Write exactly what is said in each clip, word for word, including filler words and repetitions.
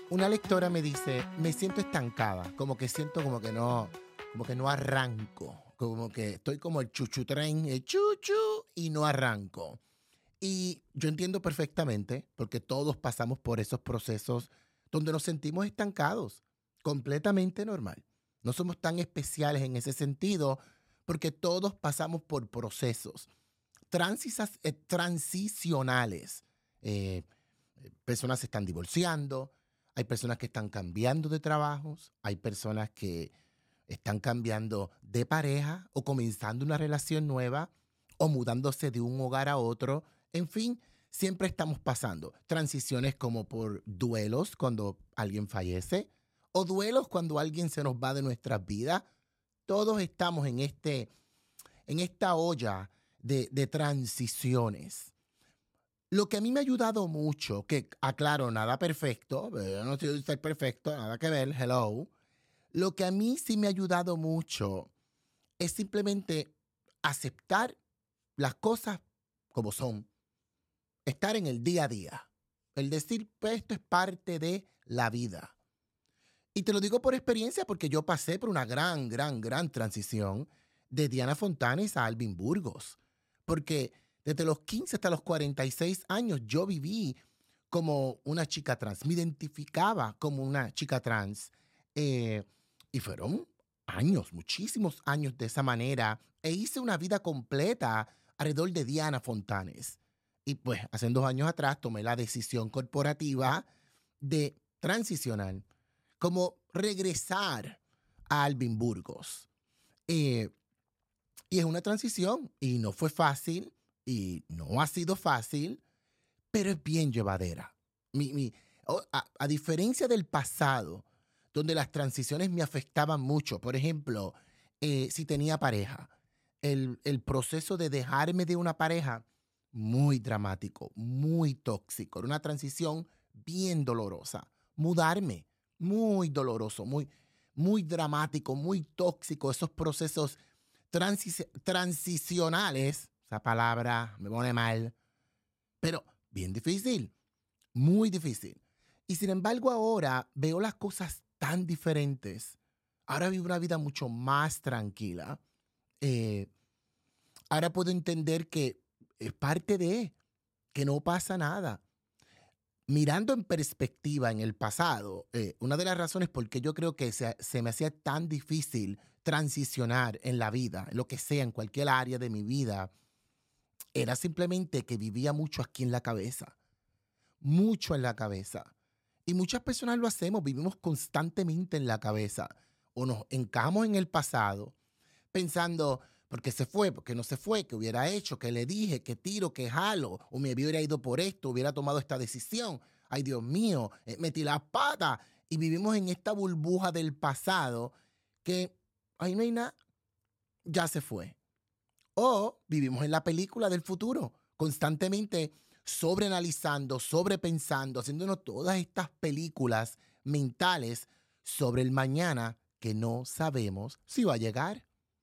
Una lectora me dice, me siento estancada, como que siento como que no, como que no arranco, como que estoy como el chuchu tren, el chuchu, y no arranco. Y yo entiendo perfectamente, porque todos pasamos por esos procesos donde nos sentimos estancados, completamente normal. No somos tan especiales en ese sentido, porque todos pasamos por procesos transisas- eh, transicionales. Eh, eh, Personas se están divorciando, hay personas que están cambiando de trabajos, hay personas que están cambiando de pareja o comenzando una relación nueva o mudándose de un hogar a otro. En fin, siempre estamos pasando transiciones como por duelos cuando alguien fallece o duelos cuando alguien se nos va de nuestras vidas. Todos estamos en, este, en esta olla de, de transiciones. Lo que a mí me ha ayudado mucho, que aclaro, nada perfecto, eh, yo no estoy ser perfecto, nada que ver, hello. Lo que a mí sí me ha ayudado mucho es simplemente aceptar las cosas como son, estar en el día a día, el decir, pues esto es parte de la vida. Y te lo digo por experiencia porque yo pasé por una gran, gran, gran transición de Diana Fontanes a Alvin Burgos. Porque desde los quince hasta los cuarenta y seis años yo viví como una chica trans, me identificaba como una chica trans. eh, y fueron años, muchísimos años de esa manera. E hice una vida completa alrededor de Diana Fontanes. Y pues hace dos años atrás tomé la decisión corporativa de transicionar, como regresar a Alvin Burgos. Eh, y es una transición y no fue fácil y no ha sido fácil, pero es bien llevadera. Mi, mi, o- a, a diferencia del pasado, donde las transiciones me afectaban mucho, por ejemplo, eh, si tenía pareja, el, el proceso de dejarme de una pareja, muy dramático, muy tóxico, era una transición bien dolorosa. Mudarme, muy doloroso, muy, muy dramático, muy tóxico, esos procesos transi- transicionales, esa palabra me pone mal, pero bien difícil, muy difícil. Y sin embargo ahora veo las cosas tan diferentes. Ahora vivo una vida mucho más tranquila. Eh, Ahora puedo entender que es parte de, que no pasa nada. Mirando en perspectiva en el pasado, eh, una de las razones por qué yo creo que se, se me hacía tan difícil transicionar en la vida, en lo que sea, en cualquier área de mi vida, era simplemente que vivía mucho aquí en la cabeza, mucho en la cabeza. Y muchas personas lo hacemos, vivimos constantemente en la cabeza o nos encajamos en el pasado pensando, ¿por qué se fue? ¿Por qué no se fue? ¿Qué hubiera hecho? ¿Qué le dije? ¿Qué tiro? ¿Qué jalo? ¿O me hubiera ido por esto? ¿Hubiera tomado esta decisión? Ay, Dios mío, eh, metí las patas. Y vivimos en esta burbuja del pasado que ahí no hay nada, ya se fue. O vivimos en la película del futuro, constantemente sobreanalizando, sobrepensando, haciéndonos todas estas películas mentales sobre el mañana que no sabemos si va a llegar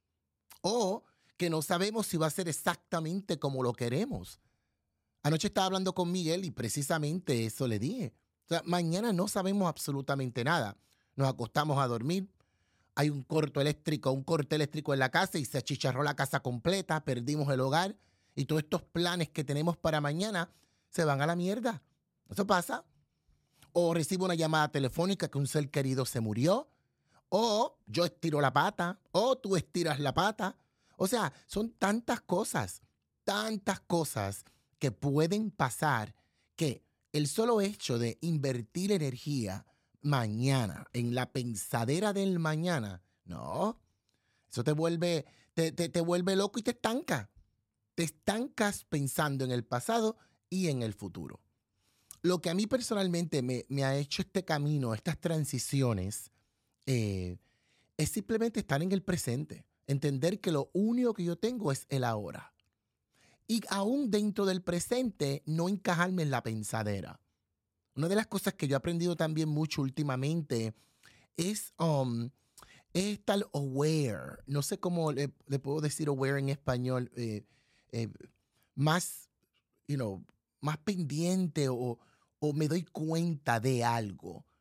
o que no sabemos si va a ser exactamente como lo queremos. Anoche estaba hablando con Miguel y precisamente eso le dije. O sea, mañana no sabemos absolutamente nada. Nos acostamos a dormir, hay un corto eléctrico, un corte eléctrico en la casa y se achicharró la casa completa, perdimos el hogar y todos estos planes que tenemos para mañana se van a la mierda. Eso pasa. O recibo una llamada telefónica que un ser querido se murió, o yo estiro la pata, o tú estiras la pata. O sea, son tantas cosas, tantas cosas que pueden pasar que el solo hecho de invertir energía mañana en la pensadera del mañana, no, eso te vuelve, te, te, te vuelve loco y te estanca. Te estancas pensando en el pasado y en el futuro. Lo que a mí personalmente me, me ha hecho este camino, estas transiciones, eh, es simplemente estar en el presente, entender que lo único que yo tengo es el ahora. Y aún dentro del presente, no encajarme en la pensadera. Una de las cosas que yo he aprendido también mucho últimamente es, um, es estar aware. No sé cómo le, le puedo decir aware en español. eh, eh, más, you know, más pendiente o, o me doy cuenta de algo.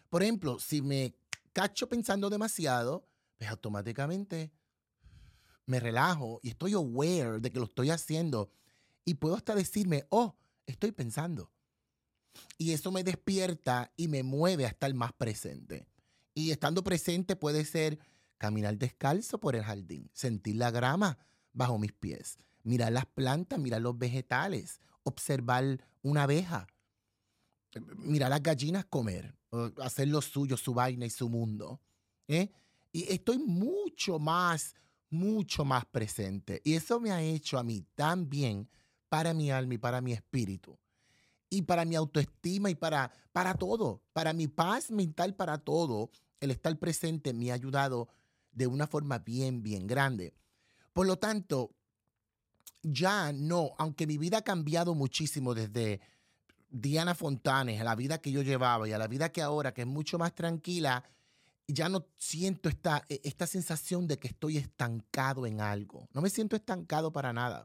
Por ejemplo, si me cacho pensando demasiado, pues automáticamente me relajo y estoy aware de que lo estoy haciendo y puedo hasta decirme, oh, estoy pensando. Y eso me despierta y me mueve a estar más presente. Y estando presente puede ser caminar descalzo por el jardín, sentir la grama bajo mis pies, mirar las plantas, mirar los vegetales, observar una abeja, eh, mirar las gallinas comer, o hacer lo suyo, su vaina y su mundo. ¿eh? Y estoy mucho más, mucho más presente. Y eso me ha hecho a mí tan bien para mi alma y para mi espíritu y para mi autoestima y para, para todo, para mi paz mental, para todo, el estar presente me ha ayudado de una forma bien, bien grande. Por lo tanto, ya no, aunque mi vida ha cambiado muchísimo desde Diana Fontanes, a la vida que yo llevaba y a la vida que ahora, que es mucho más tranquila, ya no siento esta, e- esta sensación de que estoy estancado en algo. No me siento estancado para nada.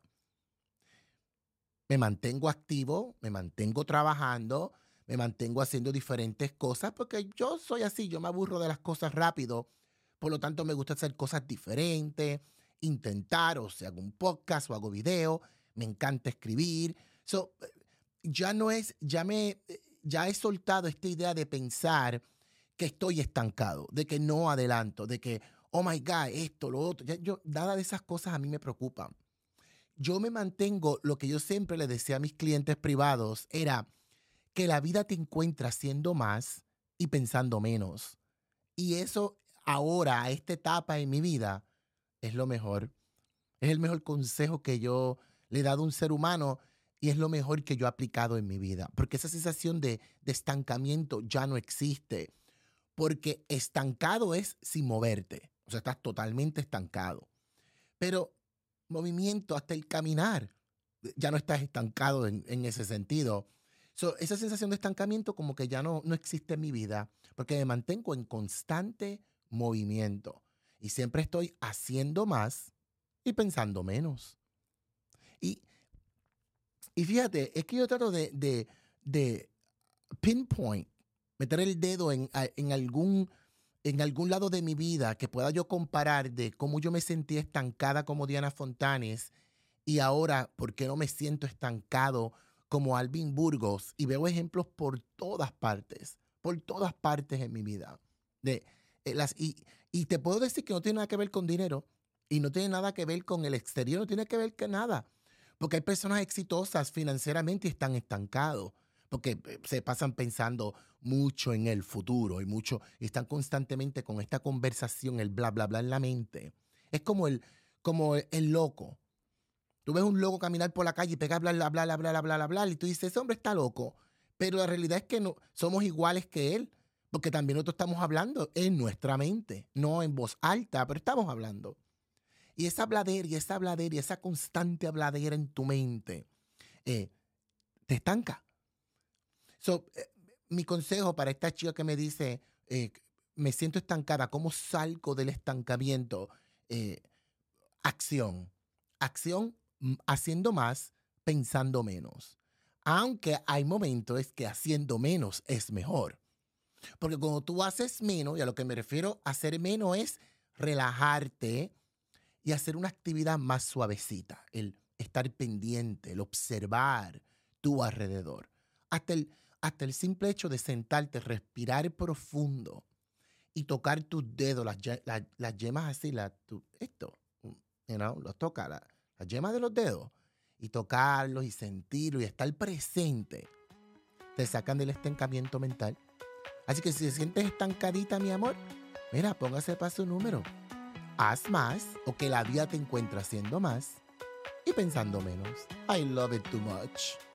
Me mantengo activo, me mantengo trabajando, me mantengo haciendo diferentes cosas porque yo soy así, yo me aburro de las cosas rápido, por lo tanto me gusta hacer cosas diferentes, intentar, o sea, hago un podcast o hago video, me encanta escribir. So, eh, ya no es, ya me, eh, ya he soltado esta idea de pensar que estoy estancado, de que no adelanto, de que, oh my God, esto, lo otro. Ya yo, nada de esas cosas a mí me preocupan. Yo me mantengo, lo que yo siempre le decía a mis clientes privados era que la vida te encuentra haciendo más y pensando menos. Y eso ahora, a esta etapa en mi vida, es lo mejor. Es el mejor consejo que yo le he dado a un ser humano y es lo mejor que yo he aplicado en mi vida. Porque esa sensación de, de estancamiento ya no existe. Porque estancado es sin moverte. O sea, estás totalmente estancado. Pero movimiento hasta el caminar, ya no estás estancado en, en ese sentido. So, esa sensación de estancamiento como que ya no, no existe en mi vida porque me mantengo en constante movimiento y siempre estoy haciendo más y pensando menos. Y, y fíjate, es que yo trato de, de, de pinpoint, meter el dedo en, a- en algún, en algún lado de mi vida que pueda yo comparar de cómo yo me sentí estancada como Diana Fontanes y ahora por qué no me siento estancado como Alvin Burgos. Y veo ejemplos por todas partes, por todas partes en mi vida. De, eh, las, y, y te puedo decir que no tiene nada que ver con dinero y no tiene nada que ver con el exterior, no tiene que ver con nada. Porque hay personas exitosas financieramente y están estancados porque eh, se pasan pensando mucho en el futuro y mucho, y están constantemente con esta conversación, el bla, bla, bla en la mente. Es como el, como el, el loco. Tú ves un loco caminar por la calle y pega bla, bla, bla, bla, bla, bla, bla, bla, bla, y tú dices, ese hombre está loco. Pero la realidad es que no, somos iguales que él, porque también nosotros estamos hablando en nuestra mente, no en voz alta, pero estamos hablando. Y esa habladera y esa habladera y esa constante habladera en tu mente eh, te estanca. So, eh, mi consejo para esta chica que me dice, eh, me siento estancada, ¿cómo salgo del estancamiento? Eh, acción. Acción mm, haciendo más, pensando menos. Aunque hay momentos que haciendo menos es mejor. Porque cuando tú haces menos, y a lo que me refiero a hacer menos es relajarte y hacer una actividad más suavecita. El estar pendiente, el observar tu alrededor. Hasta el, hasta el simple hecho de sentarte, respirar profundo y tocar tus dedos, las, ye- la- las yemas así, la, tu- esto, mm, you know, los toca, la- las yemas de los dedos, y tocarlos y sentirlos y estar presente, te sacan del estancamiento mental. Así que si te sientes estancadita, mi amor, mira, póngase para su número. Haz más o que la vida te encuentre haciendo más y pensando menos. I love it too much.